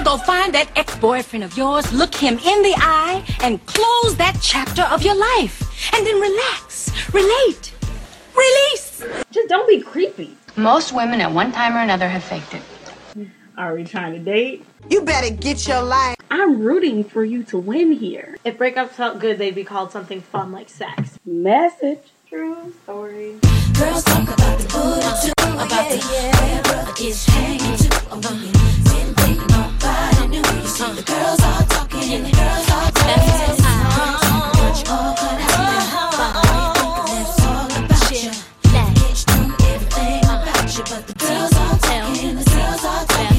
go find that ex-boyfriend of yours, look him in the eye, and close that chapter of your life. And then relax, relate, release. Just don't be creepy. Most women at one time or another have faked it. Are we trying to date? You better get your life. I'm rooting for you to win here. If breakups felt good, they'd be called something fun like sex. Message. True story. Girls talk about the booty too, about the where brother is hanging to. Didn't think nobody knew. You see the girls all talking and the girls all talking. What you all gonna do? Let's talk about you. Bitch know everything about you, but the girls all talking, the girls all talking.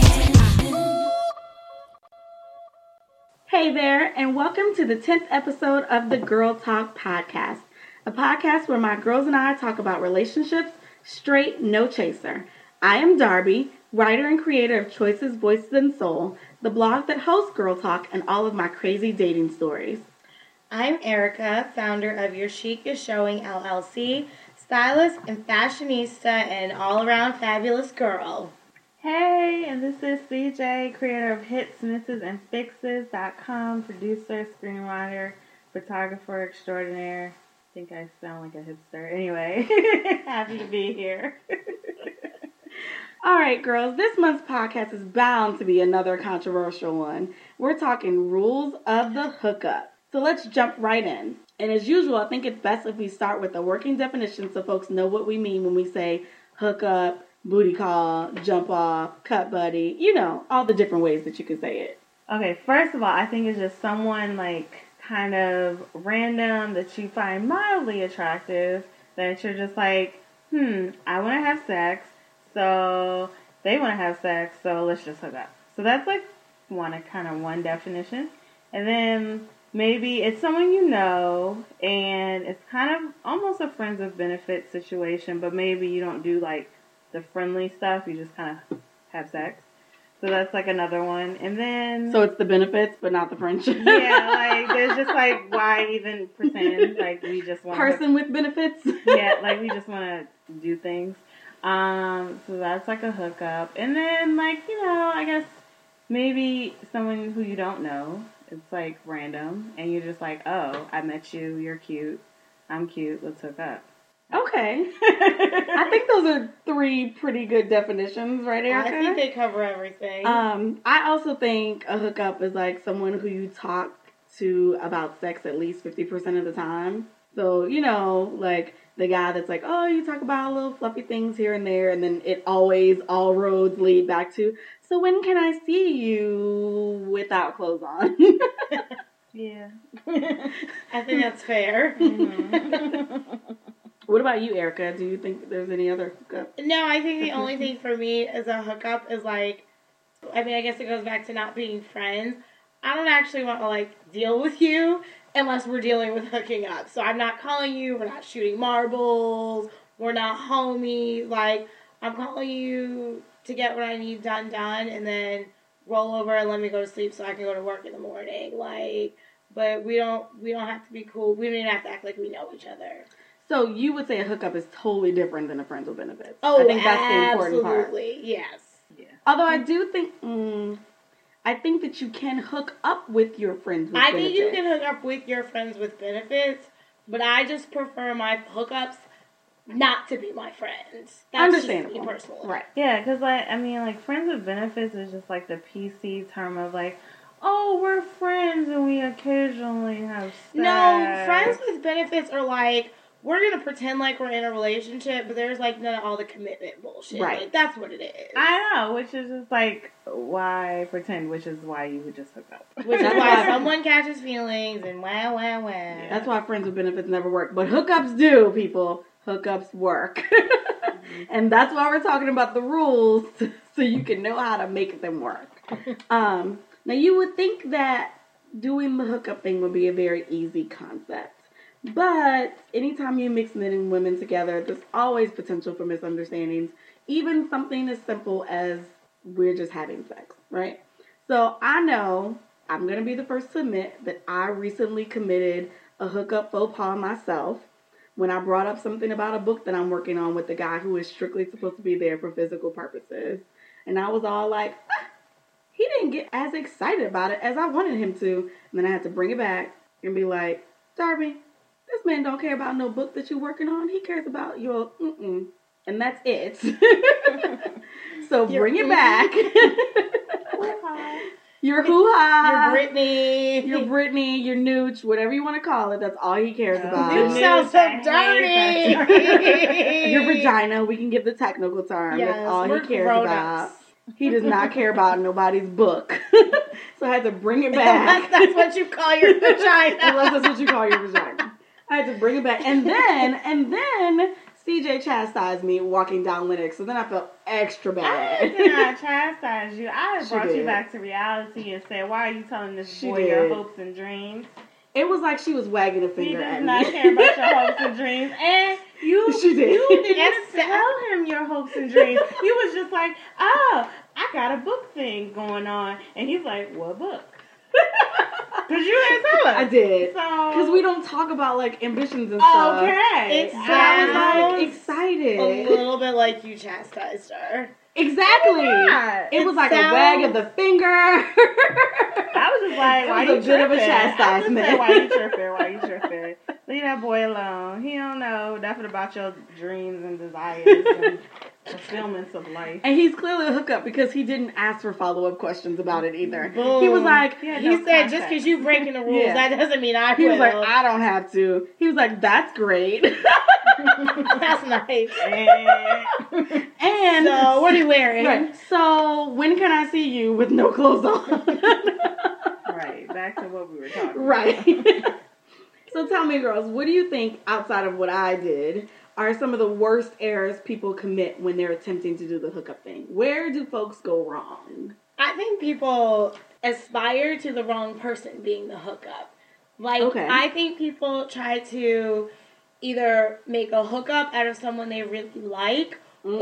Hey there, and welcome to the 10th episode of the Girl Talk Podcast. A podcast where my girls and I talk about relationships, straight, no chaser. I am Darby, writer and creator of Choices, Voices, and Soul, the blog that hosts Girl Talk and all of my crazy dating stories. I'm Erica, founder of Your Chic is Showing LLC, stylist and fashionista and all-around fabulous girl. Hey, and this is CJ, creator of Hits, Misses, and Fixes.com, producer, screenwriter, photographer extraordinaire. I think I sound like a hipster. Anyway, happy to be here. All right, girls, this month's podcast is bound to be another controversial one. We're talking rules of the hookup. So let's jump right in. And as usual, I think it's best if we start with a working definition so folks know what we mean when we say hookup, booty call, jump off, cut buddy, you know, all the different ways that you could say it. Okay, first of all, I think it's just someone kind of random that you find mildly attractive, that you're just like, I want to have sex, so they want to have sex, so let's just hook up. So that's one definition. And then maybe it's someone you know, and it's kind of almost a friends with benefits situation, but maybe you don't do the friendly stuff, you just kind of have sex. So that's another one. And then... So it's the benefits, but not the friendship. Yeah, there's just why even pretend? We just want... Person with benefits? Yeah, we just want to do things. So that's a hookup. And then, I guess maybe someone who you don't know. It's random. And you're just oh, I met you, you're cute, I'm cute, let's hook up. Okay. I think those are three pretty good definitions, right, Erica? I think they cover everything. I also think a hookup is someone who you talk to about sex at least 50% of the time. So, the guy that's oh, you talk about little fluffy things here and there, and then it always, all roads lead back to, so when can I see you without clothes on? Yeah. I think that's fair. Mm-hmm. What about you, Erica? Do you think there's any other hookup? No, I think the only thing for me as a hookup is I guess it goes back to not being friends. I don't actually want to deal with you unless we're dealing with hooking up. So I'm not calling you, we're not shooting marbles, we're not homies. I'm calling you to get what I need done, and then roll over and let me go to sleep so I can go to work in the morning. But we don't have to be cool. We don't even have to act like we know each other. So you would say a hookup is totally different than a friends with benefits. Oh, I think that's the important part. Absolutely, yes. Yeah. Although I do think, I think that you can hook up with your friends with benefits. I think you can hook up with your friends with benefits, but I just prefer my hookups not to be my friends. That's understandable. Just me personally. Right. Yeah, because friends with benefits is just the PC term of oh, we're friends and we occasionally have sex. No, friends with benefits are we're going to pretend we're in a relationship, but there's none of all the commitment bullshit. Right. That's what it is. I know, which is just why pretend, which is why you would just hook up. Which is why someone catches feelings and wow. Yeah, that's why friends with benefits never work. But hookups do, people. Hookups work. And that's why we're talking about the rules, so you can know how to make them work. Now, you would think that doing the hookup thing would be a very easy concept. But anytime you mix men and women together, there's always potential for misunderstandings. Even something as simple as we're just having sex, right? So I know I'm going to be the first to admit that I recently committed a hookup faux pas myself when I brought up something about a book that I'm working on with the guy who is strictly supposed to be there for physical purposes. And I was all he didn't get as excited about it as I wanted him to. And then I had to bring it back and be like, Darby, this man don't care about no book that you're working on. He cares about your and that's it. So bring it back. Your hoo-ha. Your Britney. Your Britney, your Nooch, whatever you want to call it. That's all he cares about. Nooch sounds so dirty. Your vagina. We can give the technical term. Yes, that's all he cares grown-ups. about. He does not care about nobody's book. So I had to bring it back. Unless that's what you call your vagina. Unless that's what you call your vagina. I had to bring it back. And then CJ chastised me walking down Linux. So then I felt extra bad. I did not chastise you. I She brought did. you back to reality and said, why are you telling this She boy your did. hopes and dreams? It was like she was wagging a He finger does at not me. care about your hopes and dreams. And you She did. You didn't tell him your hopes and dreams. You was just like, oh, I got a book thing going on. And he's like, what book? Because you didn't tell us. I did. So, Because we don't talk about, like, ambitions and stuff. okay. It So I was, like, sounds excited. a little bit like you chastised her. Exactly. not. It was like a sounds- wag of the finger. I was just like, It why was you a bit of a tripping? I just chastisement. said, why you tripping? Why you tripping? Leave that boy alone. He don't know nothing about your dreams and desires and fulfillments of life. And he's clearly a hookup because he didn't ask for follow-up questions about it either. Boom. He was like, Yeah, He no said, contact. just because you breaking the rules, Yeah. that doesn't mean I he will. was like, I don't have to. He was like, that's great. That's nice. And So, what are you wearing? right. So when can I see you with no clothes on? Right, back to what we were talking about. Right. So tell me, girls, what do you think, outside of what I did, are some of the worst errors people commit when they're attempting to do the hookup thing? Where do folks go wrong? I think people aspire to the wrong person being the hookup. Like, Okay. I think people try to either make a hookup out of someone they really like,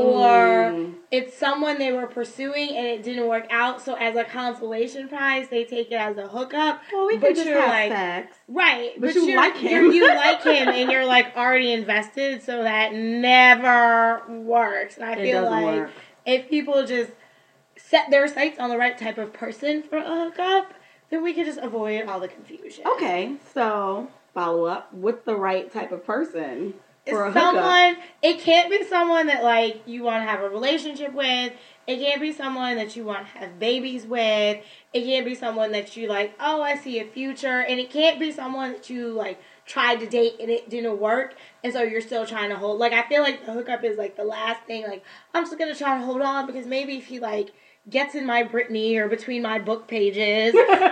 or it's someone they were pursuing and it didn't work out, so as a consolation prize, they take it as a hookup. Well, we but could just you're have like, sex. right, But you like him. You like him, and you're like already invested, so that never works. And I It feel doesn't like work. if people just set their sights on the right type of person for a hookup, then we could just avoid all the confusion. Okay, so follow up. What's the right type of person for a It's hookup? someone, it can't be someone that like you want to have a relationship with. It can't be someone that you want to have babies with. It can't be someone that you like, oh, I see a future. And it can't be someone that you like tried to date and it didn't work. And so you're still trying to hold. Like, I feel like the hookup is like the last thing. Like, I'm just going to try to hold on because maybe if he like gets in my Britney or between my book pages,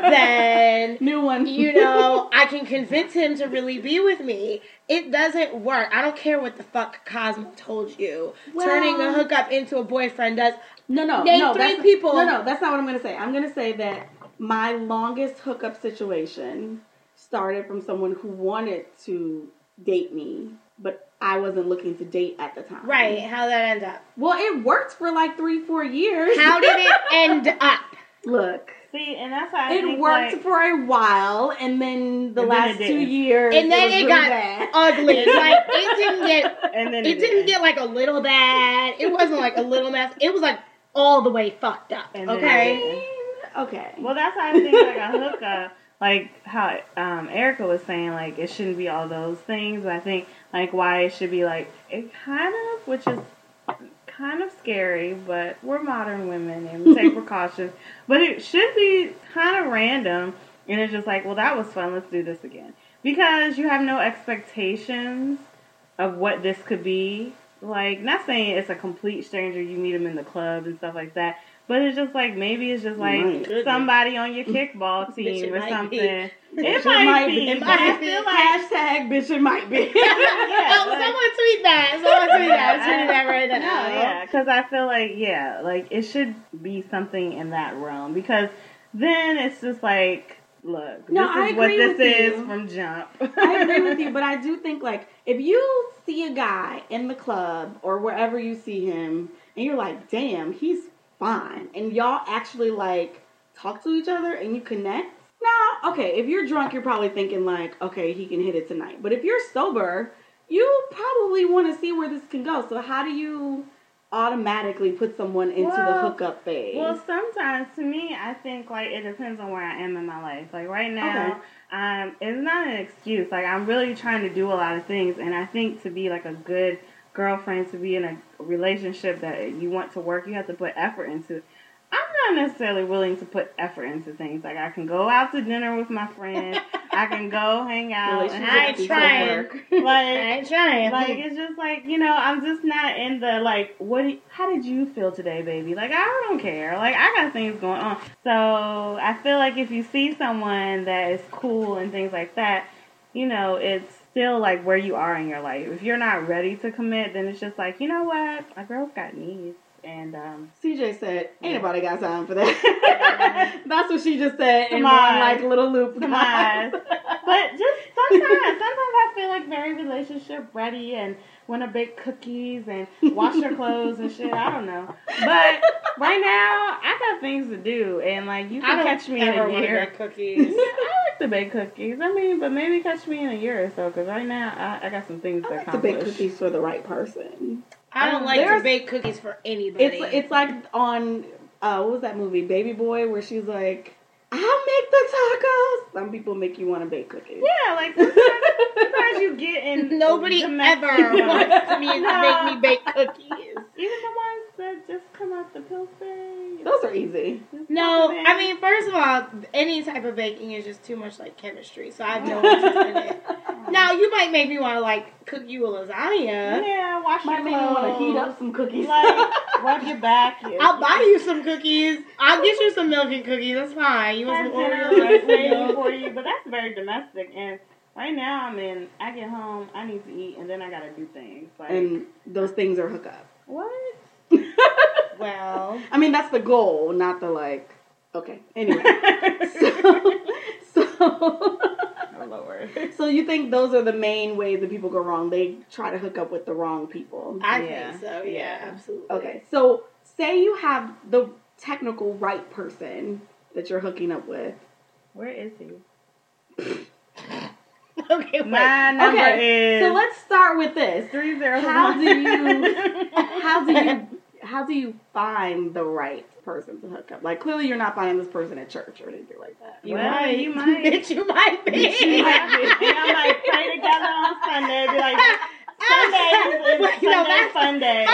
then New one. you know, I can convince him to really be with me. It doesn't work. I don't care what the fuck Cosmo told you. Well- Turning a hookup into a boyfriend does. No, Name no, three that's, people. No, that's not what I'm going to say. I'm going to say that my longest hookup situation started from someone who wanted to date me, but I wasn't looking to date at the time. Right. How'd that end up? Well, it worked for like 3-4 years. How did it end up? Look, See, and that's why I it think, worked like, for a while, and then the And then last it 2 didn't. years, And then was it really got bad. ugly. Like, it didn't get... and then It didn't get like a little bad. It wasn't like a little mess. It was like all the way fucked up. And then Okay? it didn't. Okay. Well, that's why I think like a hookup, like how Erica was saying, like it shouldn't be all those things. But I think like why it should be like it kind of, which is kind of scary, but we're modern women and we take precautions. But it should be kind of random, and it's just like, well, that was fun. Let's do this again because you have no expectations of what this could be. Like, not saying it's a complete stranger, you meet them in the club and stuff like that. But it's just like, maybe it's just like Right. somebody on your kickball Bitch, team it or might something. be. It Bitch, might be. It But might I be. feel like, Hashtag bitch, it might be. Oh, someone tweet that. Someone tweet that. I'm tweeting that right now. no, yeah, because I feel like, yeah, like it should be something in that realm. Because then it's just like, look, No, this I is what agree this with is you. from jump. I agree with you, but I do think, like, if you see a guy in the club or wherever you see him, and you're like, damn, he's fine, and y'all actually, like, talk to each other and you connect. Now, okay, if you're drunk, you're probably thinking, like, okay, he can hit it tonight. But if you're sober, you probably want to see where this can go. So how do you automatically put someone into the hookup phase? Well, sometimes, to me, I think, like, it depends on where I am in my life. Like, right now, it's not an excuse. Like, I'm really trying to do a lot of things, and I think to be, like, a good girlfriend, to be in a relationship that you want to work, you have to put effort into. I'm not necessarily willing to put effort into things. Like, I can go out to dinner with my friend. I can go hang out. And I ain't trying. Like, it's just like, you know, I'm just not in the, like, how did you feel today, baby? Like, I don't care. Like, I got things going on. So, I feel like if you see someone that is cool and things like that, you know, it's still, like, where you are in your life. If you're not ready to commit, then it's just like, you know what? A girl's got needs. And CJ said, "Ain't nobody got time for that." That's what she just said in one like little loop. Come on. But just sometimes I feel like very relationship ready and want to bake cookies and wash your clothes and shit. I don't know. But right now, I got things to do, and like you can catch me in a year. Bake cookies. I like to bake cookies. I mean, but maybe catch me in a year or so, because right now I got some things to accomplish. To bake cookies for the right person. I don't like to bake cookies for anybody. It's like on what was that movie, Baby Boy, where she's like, "I'll make the tacos." Some people make you want to bake cookies. Yeah, like sometimes you get in. Nobody ever wants me to make me bake cookies. Even the ones that just come out the Pillsbury. Those are easy. No, I mean, first of all, any type of baking is just too much like chemistry, so I have no interest in it. Now, you might make me want to like cook you a lasagna. Yeah, wash your clothes. Might make me want to heat up some cookies. Like, rub your back. I'll buy you some cookies. I'll get you some milk and cookies. That's fine. You want some Oreos for you, but that's very domestic. And right now, I get home, I need to eat, and then I gotta do things. Like, and those things are hookup. What? Well, I mean, that's the goal, not the like. Okay. Anyway, so oh Lord. So you think those are the main ways that people go wrong? They try to hook up with the wrong people. I think so. Yeah, absolutely. Okay. So say you have the technical right person that you're hooking up with. Where is he? Okay, my number is. So let's start with this. 301. How do you find the right person to hook up? Like, clearly you're not finding this person at church or anything like that. You might. You might be. And I might pray together on Sunday. Be like, Sunday. Sunday.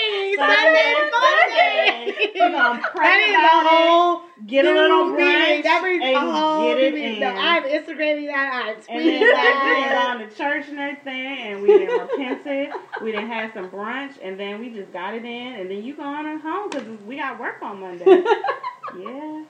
We're going to pray about it, get a little brunch, and get it in. No, I'm Instagramming that. I'm and tweeting then that. we gone to church and everything, and we done repented. We done had some brunch, and then we just got it in, and then you go on home because we got work on Monday. Yeah,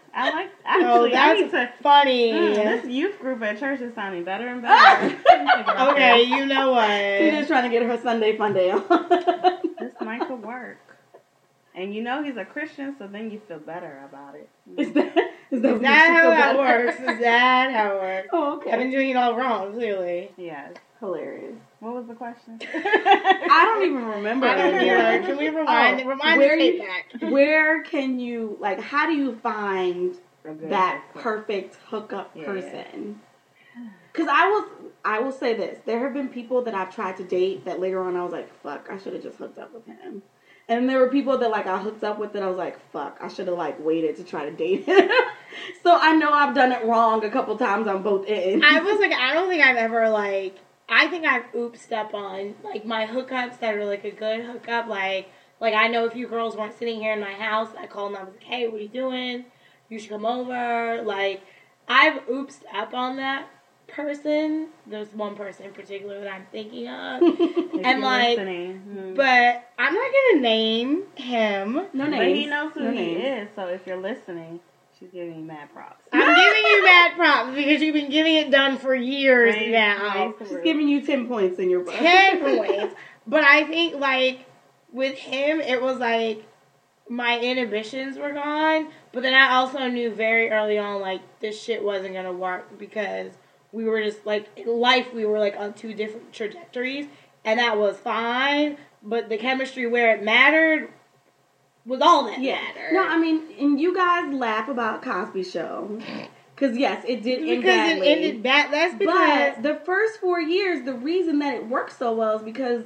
That's funny. This youth group at church is sounding better and better. Okay, you know what? She's just trying to get her Sunday fun day on. This might could work. And you know he's a Christian, so then you feel better about it. Is that how that works? Is that how it works? Oh, okay. I've been doing it all wrong, clearly. Yes. Hilarious. What was the question? I don't even remember. I don't either. Can we rewind the tape back? Where can you, like, how do you find that perfect hookup person? Because I will say this. There have been people that I've tried to date that later on I was like, fuck, I should have just hooked up with him. And there were people that, like, I hooked up with that I was like, fuck, I should have, like, waited to try to date him. So I know I've done it wrong a couple times on both ends. I was like, I don't think I've ever, like, I think I've oopsed up on, like, my hookups that are, like, a good hookup. Like I know a few girls weren't sitting here in my house. I called them. I was like, hey, what are you doing? You should come over. Like, I've oopsed up on that person. There's one person in particular that I'm thinking of. And, like, but I'm not going to name him. No names. But he knows who he is, so if you're listening, she's giving you mad props. I'm giving you mad props because you've been getting it done for years now. She's giving you 10 points in your book. 10 points. But I think, like, with him, it was like my inhibitions were gone. But then I also knew very early on, like, this shit wasn't going to work because we were just, like, in life, we were, like, on two different trajectories. And that was fine. But the chemistry where it mattered was all that mattered. No, I mean, and you guys laugh about Cosby Show. Because, yes, it did end badly. Because it ended bad. That's because... But the first 4 years, the reason that it worked so well is because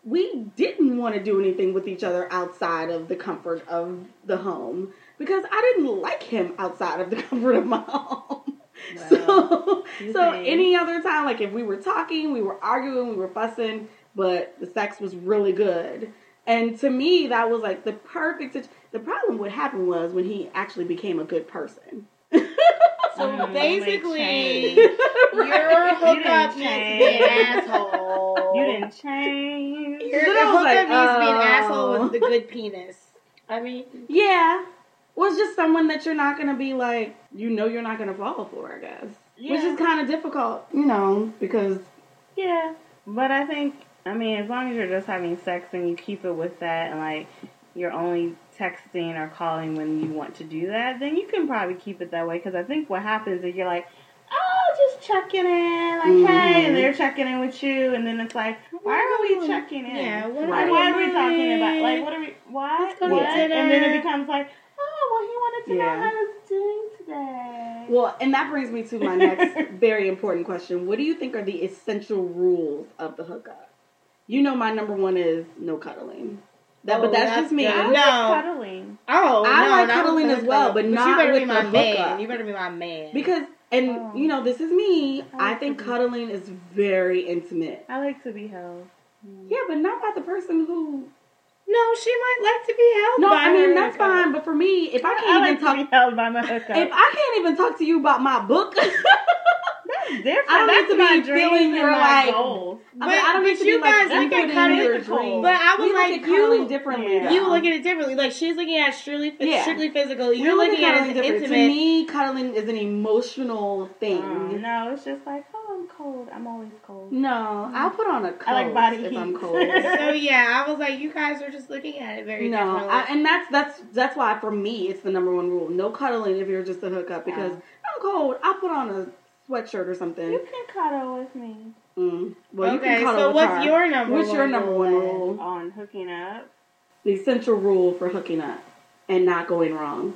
we didn't want to do anything with each other outside of the comfort of the home because I didn't like him outside of the comfort of my home. Well, so any other time, like if we were talking, we were arguing, we were fussing, but the sex was really good. And to me, that was like the perfect situation. The problem what happened was when he actually became a good person. So basically, your hookup needs to be an asshole. You didn't change. Your Then I was hookup like, needs to be an oh. asshole with the good penis. I mean, Yeah. Was just someone that you're not going to be like, you're not going to fall for, I guess. Yeah. Which is kind of difficult, because... Yeah, but I think, as long as you're just having sex and you keep it with that and, like, you're only texting or calling when you want to do that, then you can probably keep it that way. Because I think what happens is you're like, oh, just checking in, like, hey, and they're checking in with you, and then it's like, why are we checking in? Yeah, Why are we talking about, like, what are we, why? Let's go to What? dinner. And then it becomes like, oh, well, he wanted to Yeah. know how he's doing today. Well, and that brings me to my next very important question. What do you think are the essential rules of the hookup? My number one is no cuddling. But that's just me. good. I No. like cuddling. oh, I no, like not cuddling with as well, hookup. but not you better with be my the man. hookup. You better be my man. Because, this is me. I think cuddling is very intimate. I like to be held. Yeah, but not by the person who... no, she might like to be held No, by her that's hookup. fine. But for me, if I I can't like even to talk... be held by my hookup. If I can't even talk to you about my book... That's different. I don't That's need to my be feeling dreams your, and my like, goals. I don't need to you be like guys look at including cuddling your as a whole. dreams. But I was we like, look at cuddling you- differently. Yeah. though. You look at it differently. Like, she's looking at it strictly physical. We You're look looking at it cuddling as different. intimate. To me, cuddling is an emotional thing. No, it's just like, oh, I'm cold. I'm always cold. No, I'll put on a coat I like body if heat. I'm cold. So yeah, I was like, you guys are just looking at it very differently. And that's why for me it's the number one rule: no cuddling if you're just a hookup. Because I'm cold, I'll put on a sweatshirt or something. You can cuddle with me Well, you Okay, can cuddle so with what's her. your number What's one your number rule one then? rule? on hooking up. The essential rule for hooking up and not going wrong.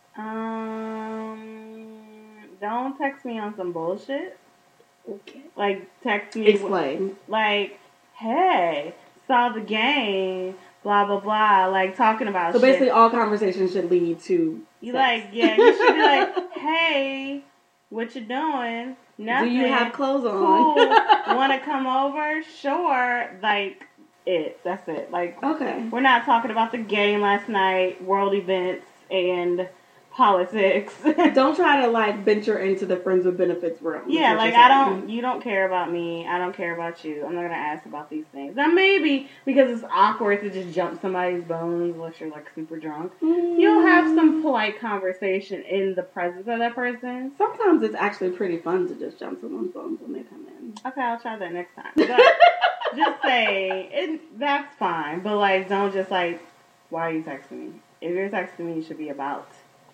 Don't text me on some bullshit. Okay. Like, text me. Explain. Like, hey, saw the game, blah, blah, blah. Like, talking about So shit. basically, all conversations should lead to You sex. like, yeah, you should be like, hey, what you doing? Nothing. Do you have clothes on? Cool. Want to come over? Sure. Like, that's it. Like, Okay. we're not talking about the game last night, world events, and politics. Don't try to like venture into the friends with benefits room. Yeah, is what like you're saying. you don't care about me. I don't care about you. I'm not gonna ask about these things. Now maybe because it's awkward to just jump somebody's bones unless you're like super drunk. You'll have some polite conversation in the presence of that person. Sometimes it's actually pretty fun to just jump someone's bones when they come in. Okay, I'll try that next time. But just say that's fine. But like, don't just like, why are you texting me? If you're texting me, you should be about.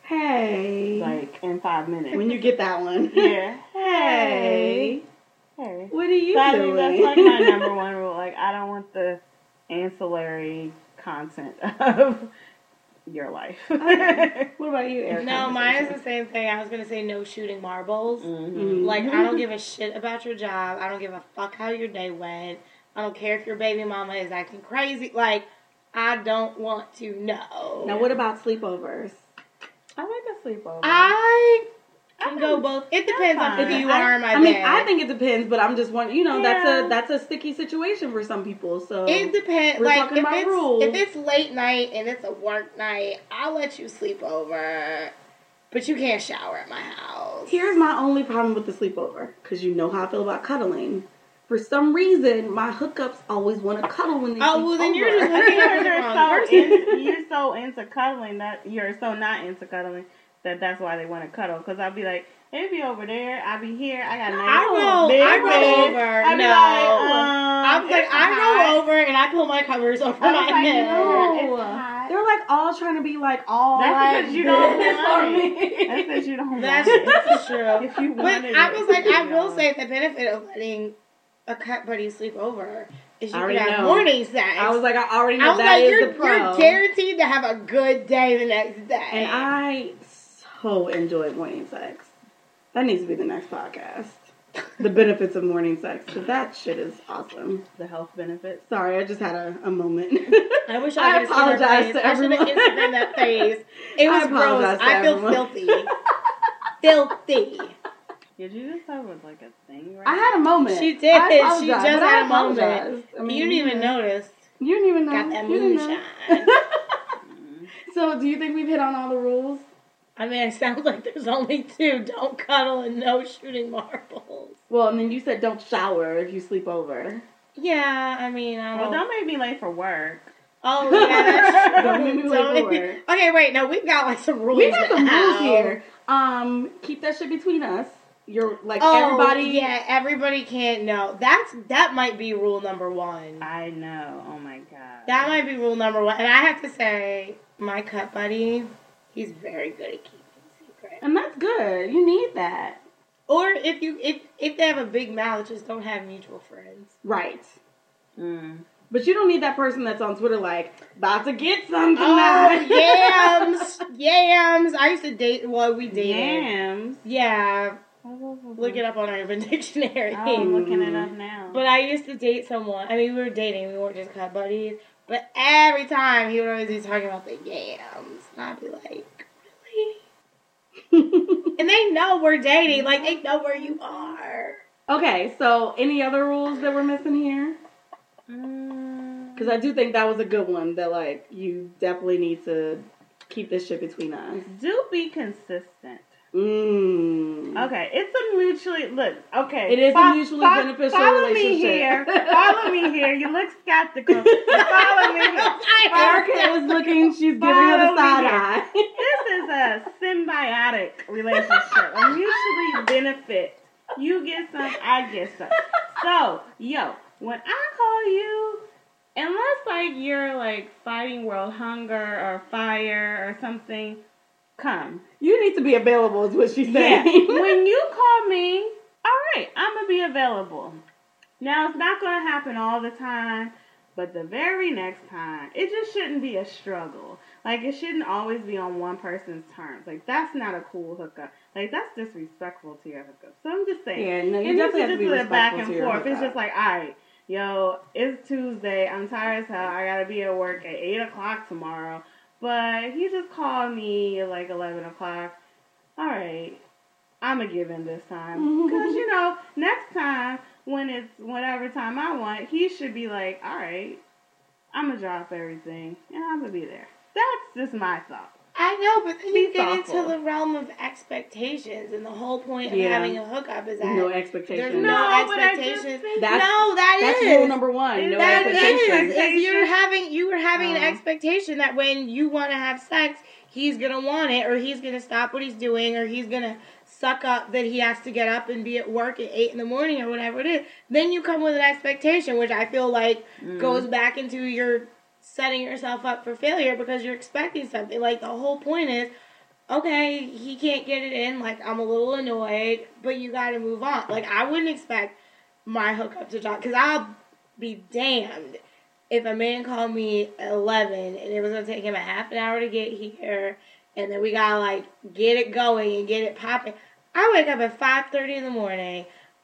Hey. Like, in 5 minutes. When you get that one. Yeah. Hey. Hey. What are you So I doing? think that's like my number one rule. Like, I don't want the ancillary content of your life. What about you, Eric? No, mine is the same thing. I was going to say no shooting marbles. Mm-hmm. Like, I don't give a shit about your job. I don't give a fuck how your day went. I don't care if your baby mama is acting crazy. Like, I don't want to know. Now, what about sleepovers? I like a sleepover. I can go both. It depends on who you are in my bed. I think it depends, but I'm just wondering. Yeah. That's a sticky situation for some people. So It depends. We're Like, talking about rules. if it's late night and it's a work night, I'll let you sleep over. But you can't shower at my house. Here's my only problem with the sleepover, because you know how I feel about cuddling. For some reason, my hookups always want to cuddle when they Oh, sleep well, then over. you're just looking at the wrong person. You're so into cuddling that you're so not into cuddling that's why they want to cuddle. Because I'll be like, they be over there, I'll be here, I got a nice I roll big over. bed. I'll be No. like, I'm like, it's I hot. roll over and I pull my covers over I was my like, head. no. No. It's hot. They're like all trying to be like all That's like because you don't this want for it. me. That's because you don't That's want it. that's true. If you But wanted I it, was like, I you will know. say the benefit of letting a cut buddy sleep over is you I can already have know. morning sex. I was like, I already I know was that like, is you're the pro. guaranteed to have a good day the next day. And I so enjoy morning sex. That needs to be the next podcast. the benefits of morning sex. Because that shit is awesome. The health benefits. Sorry, I just had a moment. I wish I I could have apologize seen to her face. I should have everyone. Instagrammed that face. It was I apologize gross. to I feel everyone. filthy. Filthy. Did you just have like a thing right I had a moment. She did. I She apologize, just but I had a moment. apologize. I mean, You didn't even notice. You didn't even know. Got that You didn't know. moonshine. So, do you think we've hit on all the rules? I mean, it sounds like there's only 2. Don't cuddle and no shooting marbles. Well, and then you said don't shower if you sleep over. Yeah, I mean, I don't... Well, don't make me late for work. Oh, yeah, that's true. Don't make me wait for make work. Okay, wait, no, we've got, like, some rules We got some now. rules here. Keep that shit between us. You're like Oh, everybody. yeah, everybody can't know. That might be rule number 1. I know. Oh my god. That might be rule number 1. And I have to say, my cut buddy, he's very good at keeping secrets. And that's good. You need that. Or if they have a big mouth, just don't have mutual friends. Right. Mm. But you don't need that person that's on Twitter like, about to get some Oh, tonight. yams! Yams! I used to date, well, we dated. Yams. Yeah. Look it up on Urban Dictionary. Oh, I'm looking it up now. But I used to date someone. I mean, we were dating. We weren't just cut buddies. But every time he would always be talking about the yams. And I'd be like, really? And they know we're dating. Like, they know where you are. Okay, so any other rules that we're missing here? Because I do think that was a good one that, like, you definitely need to keep this shit between us. Do be consistent. Okay, it's a mutually okay. It is a mutually beneficial follow relationship. Me here. Follow me here. You look skeptical. Follow me here. Erica is looking. She's giving her the side eye. This is a symbiotic relationship. A mutually benefit. You get some, I get some. So, when I call you, unless like you're like fighting world hunger or fire or something, come. You need to be available is what she's saying. Yeah. When you call me, all right, I'm going to be available. Now, it's not going to happen all the time, but the very next time, it just shouldn't be a struggle. Like, it shouldn't always be on one person's terms. Like, that's not a cool hookup. Like, that's disrespectful to your hookup. So I'm just saying. Yeah, no, you it definitely needs have to be just a back respectful and to your forth. It's hookup. just like, all right, yo, it's Tuesday. I'm tired as hell. I got to be at work at 8 o'clock tomorrow. But he just called me at like 11 o'clock. All right, I'm going to give in this time. Because, next time, when it's whatever time I want, he should be like, all right, I'm going to drop everything, and I'm going to be there. That's just my thought. I know, but then you get thoughtful. into the realm of expectations, and the whole point of Yeah. having a hookup is that No expectations. there's No, no but I just expectations. think That's That's rule number one. No That expectations. is you were having an Oh. expectation that when you want to have sex, he's gonna want it, or he's gonna stop what he's doing, or he's gonna suck up that he has to get up and be at work at 8 a.m, or whatever it is. Then you come with an expectation, which I feel like goes back into your setting yourself up for failure because you're expecting something. Like, the whole point is, okay, he can't get it in, like, I'm a little annoyed, but you gotta move on. Like, I wouldn't expect my hookup to drop, because I'll be damned if a man called me at 11 and it was gonna take him a half an hour to get here, and then we gotta, like, get it going and get it popping. I wake up at 5:30 in the morning.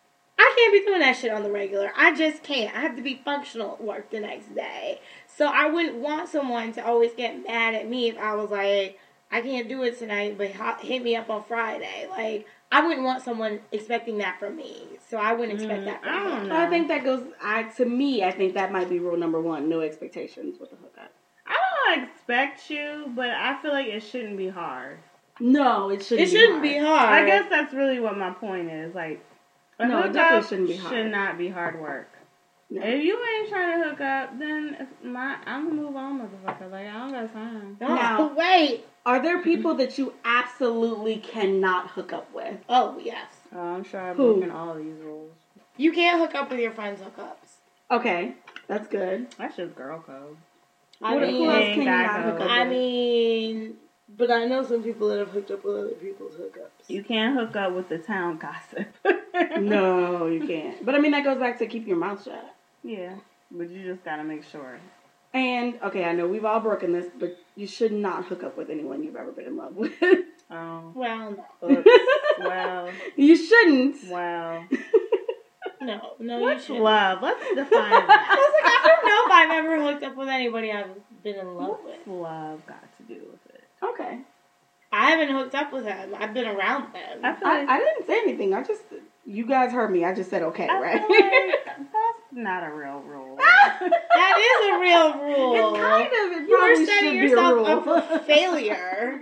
I can't be doing that shit on the regular. I just can't. I have to be functional at work the next day. So I wouldn't want someone to always get mad at me if I was like, I can't do it tonight, but hit me up on Friday. Like, I wouldn't want someone expecting that from me. So I wouldn't expect that from I don't him. know. I think that goes, to me, I think that might be rule number one. No expectations with the hookup. I don't expect you, but I feel like it shouldn't be hard. No, it shouldn't It shouldn't be hard. I guess that's really what my point is. Like, a No, it hookup definitely shouldn't be hard. should not be hard work. No. If you ain't trying to hook up, then I'm gonna move on, motherfucker. Like, I don't got time. No, Now- wait. Are there people that you absolutely cannot hook up with? Oh, yes. Oh, I'm sure I've Who? broken all these rules. You can't hook up with your friends' hookups. Okay, that's good. That's just girl code. I Who else mean, can you not hook up with? I mean, but I know some people that have hooked up with other people's hookups. You can't hook up with the town gossip. No, you can't. But I mean, that goes back to keep your mouth shut. Yeah, but you just gotta make sure. And, okay, I know we've all broken this, but you should not hook up with anyone you've ever been in love with. Oh. Well, no. Oops. Well. You shouldn't. Well. No, you What's shouldn't. love? Let's define I that. was like, I don't know if I've ever hooked up with anybody I've been in love with. What's love got to do with it? Okay. I haven't hooked up with them. I've been around them. I feel like, I didn't say anything. You guys heard me. I just said okay, I right? feel like that's not a real rule. That is a real rule. It's kind of. It You are probably setting should yourself be a up rule. for failure.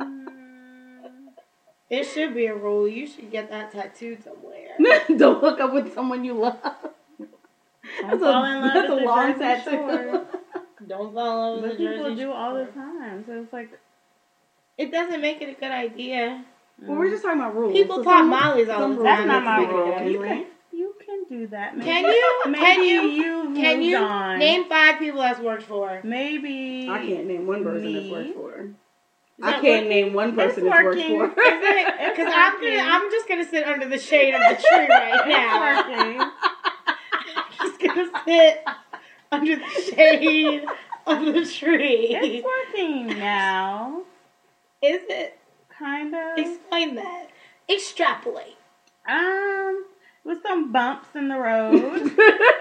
It should be a rule. You should get that tattooed somewhere. Don't hook up with someone you love. Don't fall in love That's a with the long Jersey tattoo. Shore. Don't fall in love But with the people Jersey do all the Shore. time, so it's like. It doesn't make it a good idea. Well, we're just talking about rules. People So pop some- mollies all some the rules time. That's not my make it rule. good anyway. You can do that. Maybe, Can you? Maybe Can you? you've Can moved you on. name 5 people that's worked for? Maybe I can't name one person Me? that's worked for. Is I that can't working? name one person It's that's worked working. for. Because I'm just gonna sit under the shade of the tree right now. It's working. I'm just gonna sit under the shade of the tree. It's working now. Is it? Kind of. Explain that. Extrapolate. With some bumps in the road.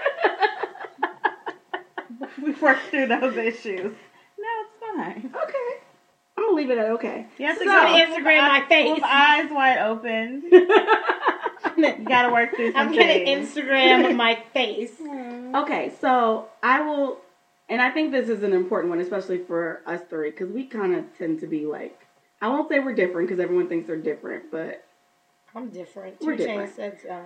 We've worked through those issues. No, it's fine. Okay. I'm gonna leave it at okay. You have to So, go Instagram my face. with eyes wide open. You gotta work through some I'm gonna things. Instagram my face. Okay, so I will, and I think this is an important one, especially for us three, because we kind of tend to be like, I won't say we're different, because everyone thinks they're different, but I'm different. We're 2 different. Chainz said so.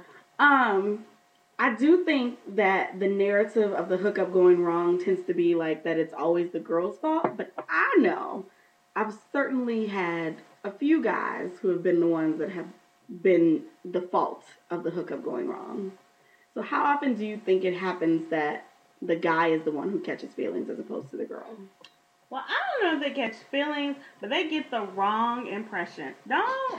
I do think that the narrative of the hookup going wrong tends to be like that it's always the girl's fault, but I know I've certainly had a few guys who have been the ones that have been the fault of the hookup going wrong. So how often do you think it happens that the guy is the one who catches feelings as opposed to the girl? Well, I don't know if they catch feelings, but they get the wrong impression. Don't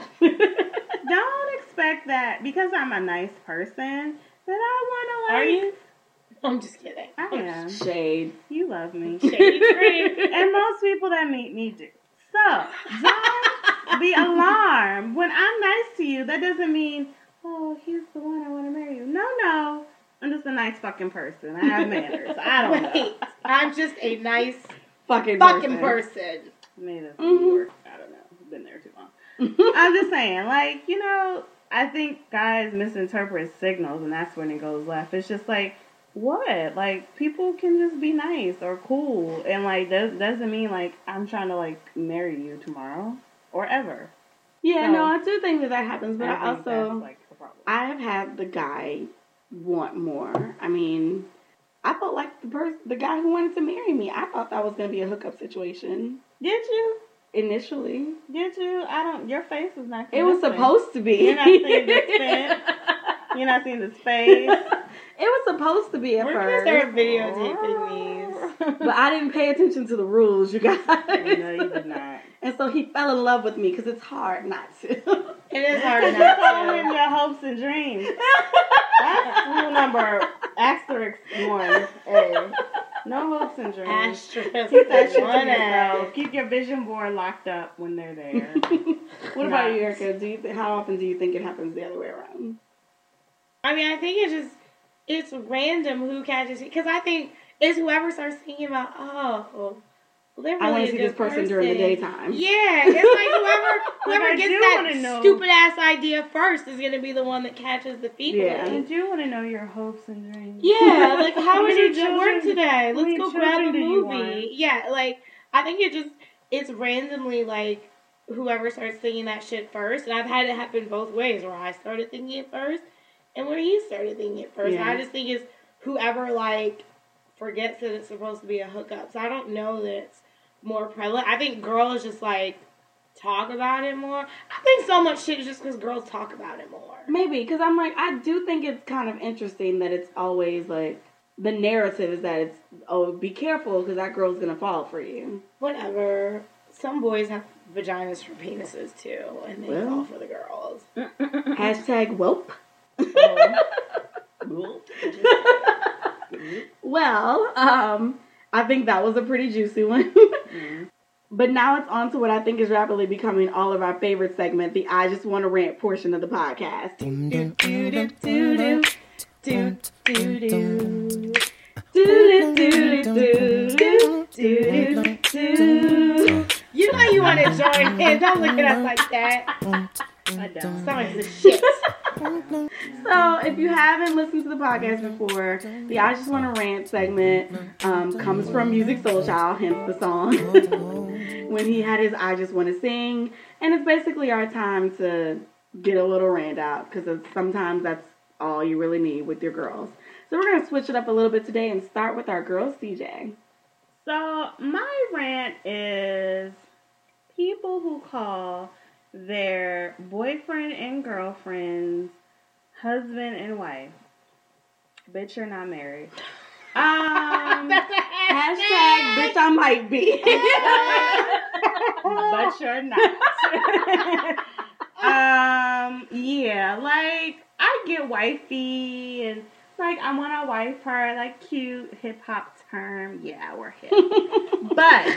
expect that because I'm a nice person that I want to like. Are you? I'm just kidding. I am. Shade. You love me. Shady tree. And most people that meet me do. So, don't be alarmed. When I'm nice to you, that doesn't mean, oh, he's the one I want to marry you. No. I'm just a nice fucking person. I have manners. I don't know. Wait, I'm just a nice Fucking person. Maybe that's New York. I don't know. I've been there too long. I'm just saying, like, I think guys misinterpret signals, and that's when it goes left. It's just like, what? Like, people can just be nice or cool, and, like, that doesn't mean, like, I'm trying to, like, marry you tomorrow or ever. Yeah, So, no, I do think that happens, but I I think also, that's, like, a problem. I have had the guy want more. I mean, I felt like the guy who wanted to marry me, I thought that was going to be a hookup situation. Did you? Initially. Did you? Your face is not It was convincing. supposed to be. You're not seeing the spin. You're not seeing the space. It was supposed to be at We're gonna first. start videotaping these. But I didn't pay attention to the rules, you guys. No, you did not. And so he fell in love with me because it's hard not to. It is hard You're not following to. your hopes and dreams. That's rule number asterisk 1A. No hopes and dreams. Asterisk Keep that shit to 1A. yourself. Keep your vision board locked up when they're there. What about you, Erica? How often do you think it happens the other way around? I mean, I think it's random who catches it. Because I think it's whoever starts thinking about, well, they're really I want a to see good this person during the daytime. Yeah, it's like whoever I gets do that wanna know. stupid ass idea first is going to be the one that catches the feeling. Yeah. I do want to know your hopes and dreams. Yeah, like how was many your work children- today? how Let's many go grab a children do you movie. want? Yeah, like I think it's randomly like whoever starts thinking that shit first, and I've had it happen both ways, where I started thinking it first, and where he started thinking it first. Yeah. And I just think it's whoever like forgets that it's supposed to be a hookup. So I don't know that it's more prevalent. I think girls just like talk about it more. I think so much shit is just because girls talk about it more. Maybe, because I'm like, I do think it's kind of interesting that it's always like, the narrative is that it's, oh, be careful because that girl's going to fall for you. Whatever. Some boys have vaginas for penises too, and they Well. fall for the girls. Hashtag whelp. Oh. Well, I think that was a pretty juicy one. But now it's on to what I think is rapidly becoming all of our favorite segment, the I Just Want to Rant portion of the podcast. You know you want to join in. Don't look at us like that. I don't. Sounds like shit. So, if you haven't listened to the podcast before, the I Just Want to Rant segment comes from Music Soul Child, hence the song, when he had his I Just Want to Sing. And it's basically our time to get a little rant out, because sometimes that's all you really need with your girls. So we're going to switch it up a little bit today and start with our girl, CJ. So, my rant is people who call their boyfriend and girlfriends husband and wife. Bitch, you're not married. Hashtag bitch, I might be. But you're not. Yeah, like, I get wifey and like, I want to wife her, like, cute hip-hop term. Yeah, we're hip. But,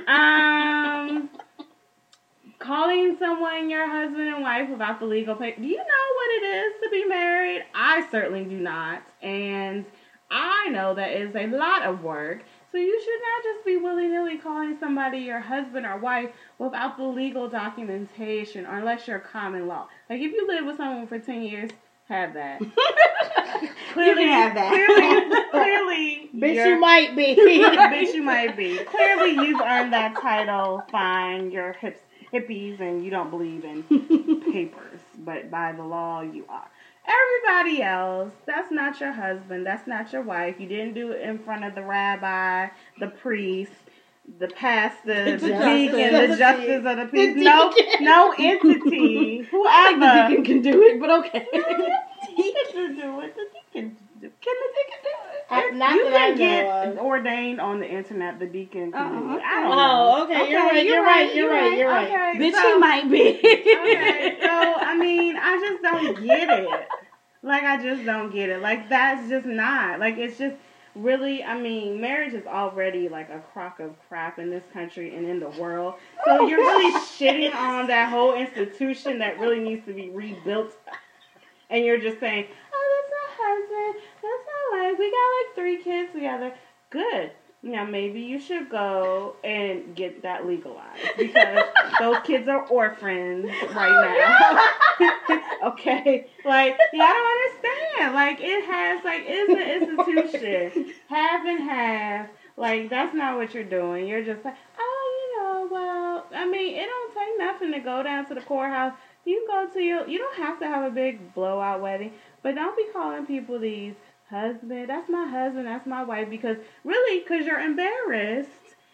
calling someone your husband and wife without the legal paper, do you know what it is to be married? I certainly do not. And I know that is a lot of work. So you should not just be willy-nilly calling somebody your husband or wife without the legal documentation, or unless you're common law. Like, if you live with someone for 10 years, have that. Clearly, you can have that. Clearly, bitch, you might be. Bitch, you might be. Clearly, you've earned that title. Fine, you're hippies and you don't believe in papers, but by the law, you are. Everybody else, that's not your husband, that's not your wife. You didn't do it in front of the rabbi, the priest, the pastor, the deacon, the justice of the peace. No entity, whoever. The deacon can do it, but okay. The deacon can do it. The deacon can do it. Can the deacon do it? Not you that can I get know of. ordained on the internet. The deacon can do it. I don't know. Oh, okay. You're right. Okay, Bitch, so, he might be. Okay, so, I mean, I just don't get it. Like, I just don't get it. Like, that's just not. Like, it's just really, I mean, marriage is already, like, a crock of crap in this country and in the world. So you're really shitting on that whole institution that really needs to be rebuilt. And you're just saying, oh, that's my husband. That's my wife. We got, like, 3 kids together. Good. Now, maybe you should go and get that legalized, because those kids are orphans right now. Okay? Like, yeah, I don't understand. Like, it has, like, it's an institution. Half and half. Like, that's not what you're doing. You're just like, oh, well, I mean, it don't take nothing to go down to the courthouse. You don't have to have a big blowout wedding, but don't be calling people these husband, that's my husband, that's my wife, because you're embarrassed.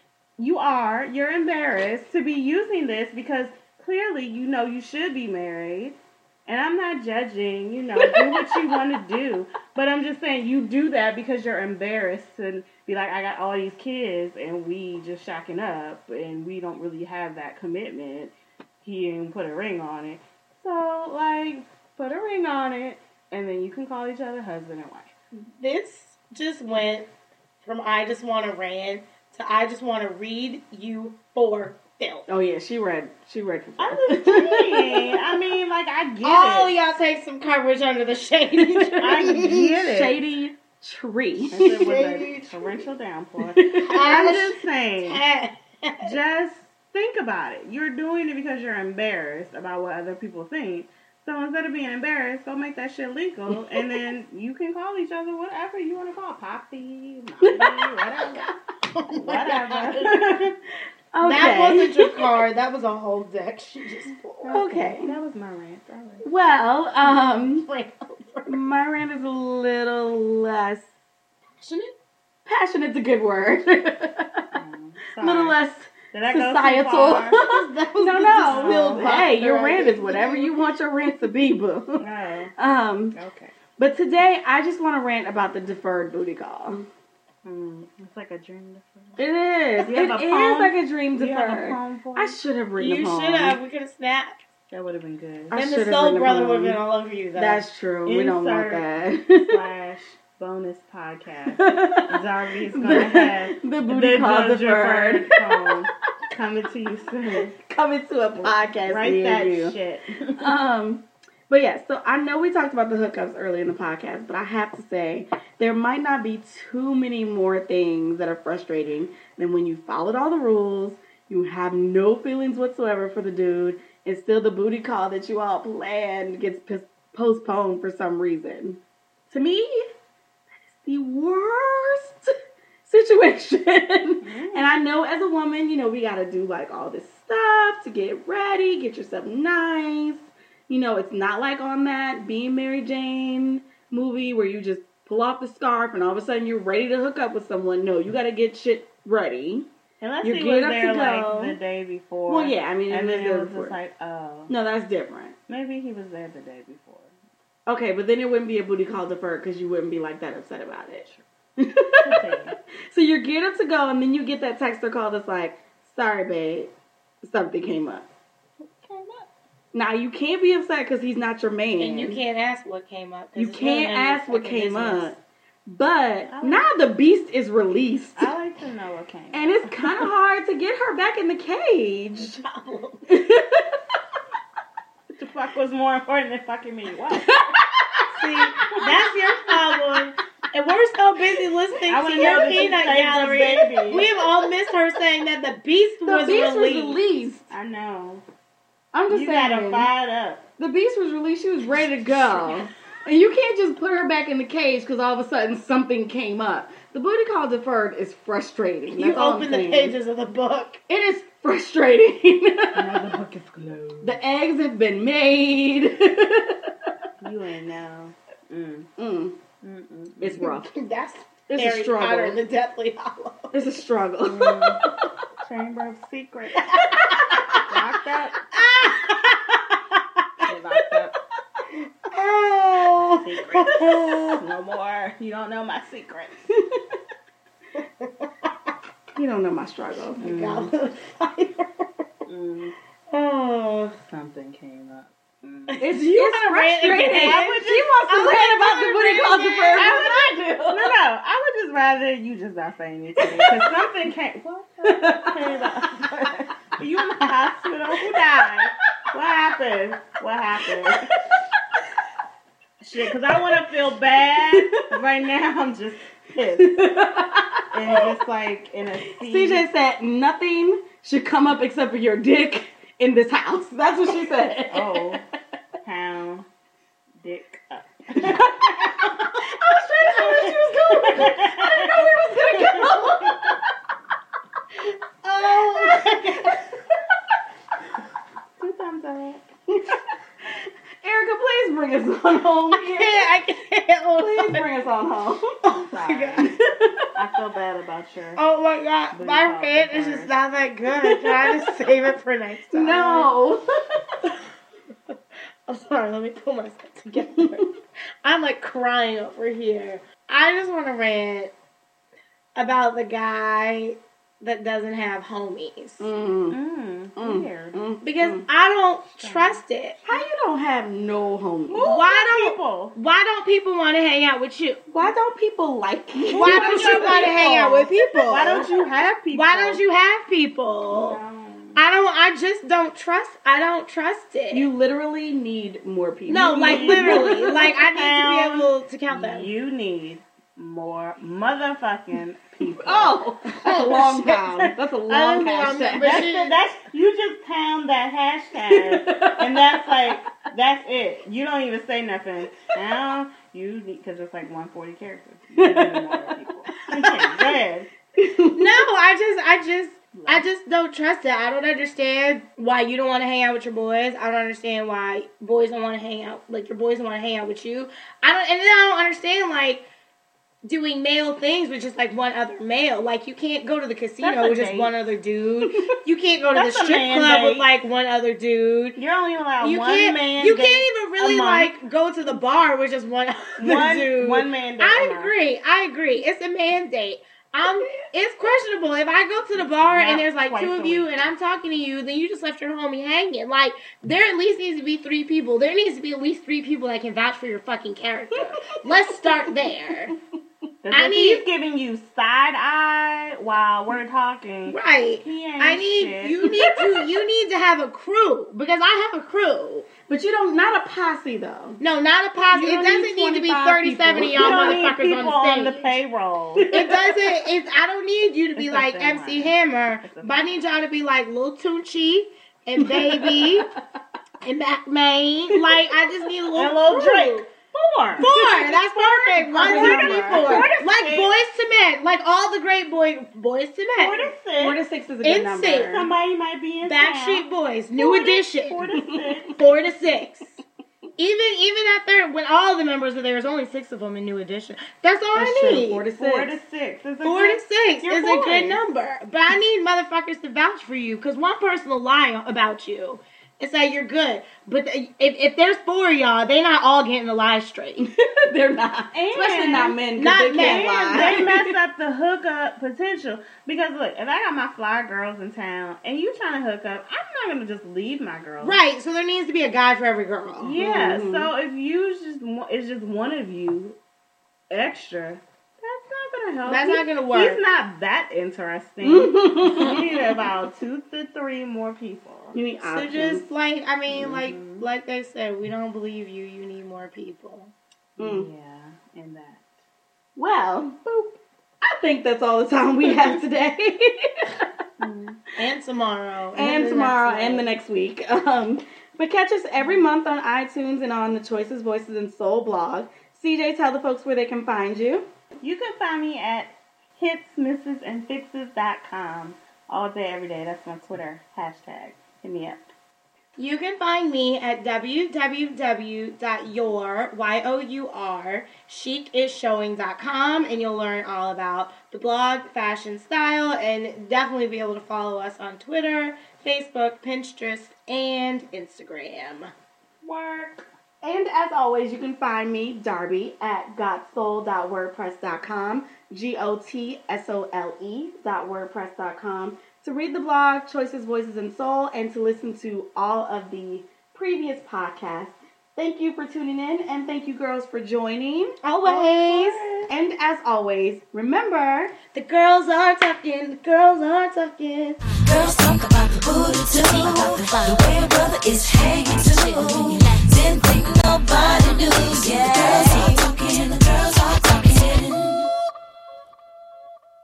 You're embarrassed to be using this, because clearly you should be married. And I'm not judging, do what you want to do. But I'm just saying, you do that because you're embarrassed to be like, I got all these kids and we just shacking up and we don't really have that commitment. He didn't put a ring on it. So, like, put a ring on it and then you can call each other husband and wife. This just went from I just want to rant to I just want to read you for filth. Oh yeah, she read for filth. I'm just saying. I mean, like, I get All it. y'all take some coverage under the shady tree. I get it. Shady tree. That's it, with a torrential downpour. I'm just saying. Just think about it. You're doing it because you're embarrassed about what other people think. So instead of being embarrassed, go make that shit legal, and then you can call each other whatever you want to call Poppy, Mommy, whatever. Okay. That wasn't your card. That was a whole deck she just pulled. Okay. That was my rant. All right. Well, my rant is a little less Passionate? passionate's a good word. A little less Did I go too societal. far? That was No. distilled Hey, vodka your right rant there. is whatever you want your rant to be, boo. No. Okay. But today I just want to rant about the deferred booty call. It's like a dream deferred. It is. Do you have It a is poem? like a dream Do you have a deferred. poem for I it? should have written a You poem. should have. We could have snapped. That would have been good. I And the should've Soul written a Brother would have poem. been all over you, though. That's true. We don't want Insert that. / bonus podcast. Zarvy's gonna have the booty call deferred. poem Coming to you soon. Coming to a podcast Write near that you. shit. But yeah, so I know we talked about the hookups earlier in the podcast, but I have to say there might not be too many more things that are frustrating than when you followed all the rules, you have no feelings whatsoever for the dude, and still the booty call that you all planned gets postponed for some reason. To me, that is the worst situation. And I know as a woman, you know, we gotta do like all this stuff to get ready, get yourself nice. You know, it's not like on that Being Mary Jane movie where you just pull off the scarf and all of a sudden you're ready to hook up with someone. No, you gotta get shit ready. Unless You he get was up there to like go. the day before. Well, yeah, I mean, and then it it was was just like, oh. No, that's different. Maybe he was there the day before. Okay, but then it wouldn't be a booty call deferred because you wouldn't be like that upset about it. So you're geared up to go, and then you get that text or call that's like, sorry, babe, something came up. Now, you can't be upset because he's not your man. And you can't ask what came up. 'cause You it's really can't none of your ask what fucking came business. up. But now the beast is released. I like to know what came. And it's kind of hard to get her back in the cage. What the fuck was more important than fucking me? What? See, that's your problem. And we're so busy listening I to wanna know your that she peanut saved the gallery. baby. We have all missed her saying that the beast was released. released. I know. I'm just You saying. got her fired up. The beast was released. She was ready to go. And you can't just put her back in the cage because all of a sudden something came up. The booty call deferred is frustrating. You That's all open I'm the saying. pages of the book. It is frustrating. Now the book is closed. The eggs have been made. You ain't know. It's rough. That's It's a Harry struggle. Potter and the Deathly Hallows. It's a struggle. Chamber of Secrets. Locked up. They locked up. Oh. Secrets. No more. You don't know my secrets. You don't know my struggle. God. Oh. Something came up. It's wanna rant frustrating. again? She wants to rant about the booty call deferred. No, I would just rather you just not say anything. Because something came. What came up? You in the hospital? Who died? What happened? What happened? Shit, because I want to feel bad. Right now, I'm just pissed. And just like in a sea. CJ said nothing should come up except for your dick in this house. That's what she said. Oh, pound, dick up. I was trying to know where she was going. I didn't know where it was going to go. Oh. 2 thumbs up. Erica, please bring us on home. I can't. Oh, Please bring us on home. oh my God. I feel bad about your. Oh my God. Booty My call rant is deferred. just not that good. Try to save it for next time. No. I'm sorry. Let me pull myself together. I'm like crying over here. I just want to rant about the guy that doesn't have homies. Weird. Because I don't trust it. How you don't have no homies? Why don't people want to hang out with you? Why don't people like you? Why don't you want to hang out with people? Why don't you have people? Why don't you have people? I just don't trust. I don't trust it. You literally need more people. No, like literally. Like I need to be able to count them. You need more motherfucking people. Oh, that's a long pound. That's a long hashtag. That's you just pound that hashtag, and that's it. You don't even say nothing. Now you need, because it's like 140 characters. You need more people. Okay, go ahead. No, I just don't trust it. I don't understand why you don't want to hang out with your boys. I don't understand why boys don't want to hang out. Like your boys don't want to hang out with you. And then I don't understand like doing male things with just like one other male. Like you can't go to the casino with just one other dude. You can't go to the That's a strip man club with date. like one other dude. You're only allowed You one can't. man. You date can't even really a month. like go to the bar with just one other dude. One man. Date a I month. agree. It's a man date. It's questionable. If I go to the bar Not and there's like twice 2 a of you week. and I'm talking to you, then you just left your homie hanging. Like, there at least needs to be 3 people. There needs to be at least 3 people that can vouch for your fucking character. Let's start there. He's giving you side eye while we're talking. Right. Shit. You need to have a crew because I have a crew. But you don't, not a posse though. No, not a posse. It doesn't need to be 37 of y'all motherfuckers on the payroll. It doesn't. I don't need you to be like MC Hammer, but I need y'all to be like Lil Tunechi and Baby and Mac Main. Like I just need a little Drake. Four. That's perfect. 1, 2, 3, 4. Like Boys to Men. Like all the great Boys to Men. 4 to 6. 4 to 6 is a good number. Somebody might be in Backstreet Boys. New edition. 4 to 6. 4 to 6. Even at there, when all the members are there, there's only 6 of them in New Edition. That's all I need. 4 to 6. 4 to 6 is a good number. But I need motherfuckers to vouch for you because one person will lie about you. It's like you're good. But if there's 4 of y'all, they not all getting the lie straight. They're not. Especially not men. Not they can't lie. They mess up the hookup potential. Because look, if I got my fly girls in town and you trying to hook up, I'm not going to just leave my girls. Right. So there needs to be a guy for every girl. Yeah. So if it's just one of you extra, that's not going to help. That's not going to work. He's not that interesting. You need about 2 to 3 more people. You need options. So just like, I mean, like they said, we don't believe you. You need more people. Yeah, and that. Well, I think that's all the time we have today. And tomorrow. And the next week. But catch us every month on iTunes and on the Choices, Voices, and Soul blog. CJ, tell the folks where they can find you. You can find me at hitsmissesandfixes.com all day, every day. That's my Twitter hashtag. Hit me up. You can find me at www.yourchicishowing.com and you'll learn all about the blog, fashion, style, and definitely be able to follow us on Twitter, Facebook, Pinterest, and Instagram. Work. And as always, you can find me, Darby, at gotsoul.wordpress.com, GOTSOLE.wordpress.com, to read the blog, Choices, Voices, and Soul, and to listen to all of the previous podcasts. Thank you for tuning in, and thank you, girls, for joining. Always. And as always, remember, the girls are talking, the girls are talking. Girls talk about the booty too, about the way a brother is hanging too.